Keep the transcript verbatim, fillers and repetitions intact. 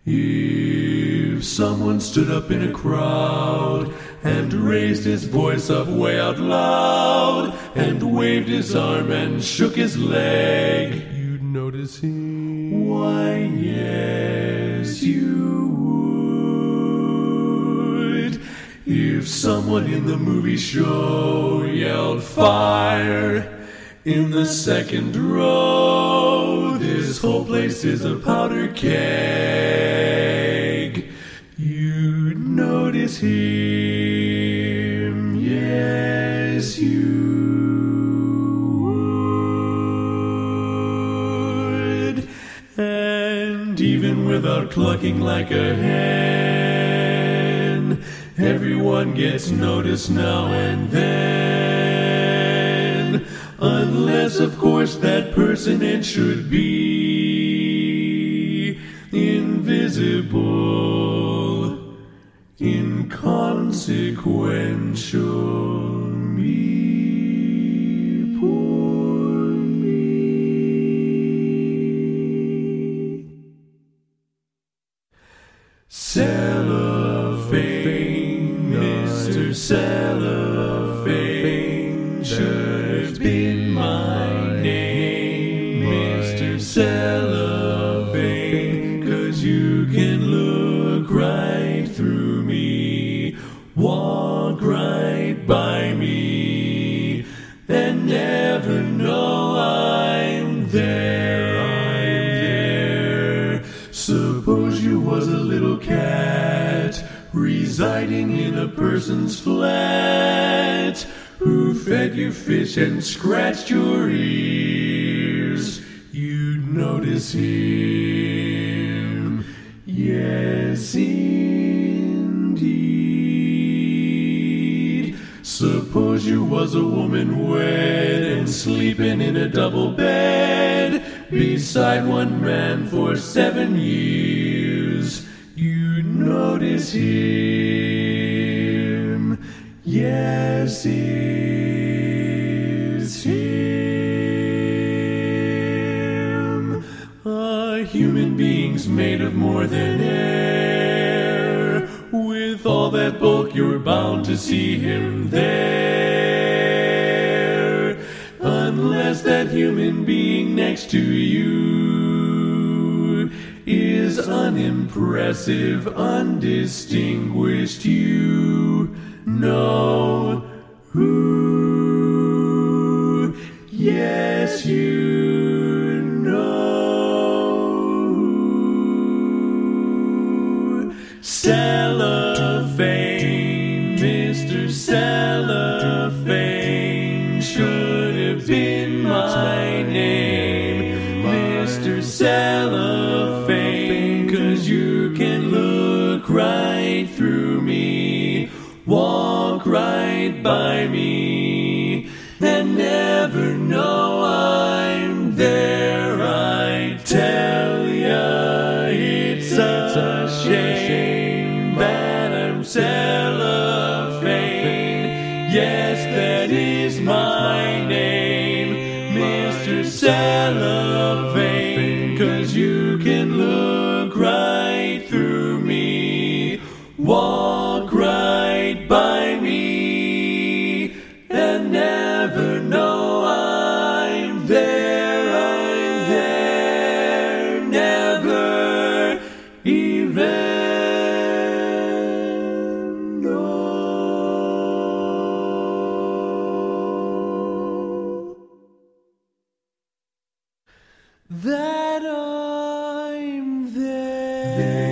If someone stood up in a crowd and raised his voice up way out loud and waved his arm and shook his leg, you'd notice him. Why, yes, you would. If someone in the movie show yelled fire in the second row, this whole place is a powder keg, you'd notice him. Yes, you would. And even without clucking like a hen, everyone gets noticed now and then. Unless, of course, that person it should be invisible, inconsequential. Me, poor me. Cellophane, Mister Cellophane, should have been my name, Mister Cellophane, 'cause you can look right through me, walk right by me, and never know I'm there, I'm there. Suppose you was a little cat residing in a person's flat, who fed you fish and scratched your ears, you'd notice him. Yes, indeed. Suppose you was a woman wed and sleeping in a double bed beside one man for seven years, you'd notice him. Yes, it's him. A human being's made of more than air. With all that bulk, you're bound to see him there. Unless that human being next to you is unimpressive, undistinguished, you know who. Yes, you know who. Cellophane, Mister Cellophane, should have been my name, Mister Cellophane, 'cause you can look right through me, walk right by me, and never know I'm there. I tell ya, it's a shame that I'm Cellophane. Yes, that is my name, Mister Cellophane, 'cause you can look right through me, walk right by me, and never know I'm there, I'm there, never even know that I'm there.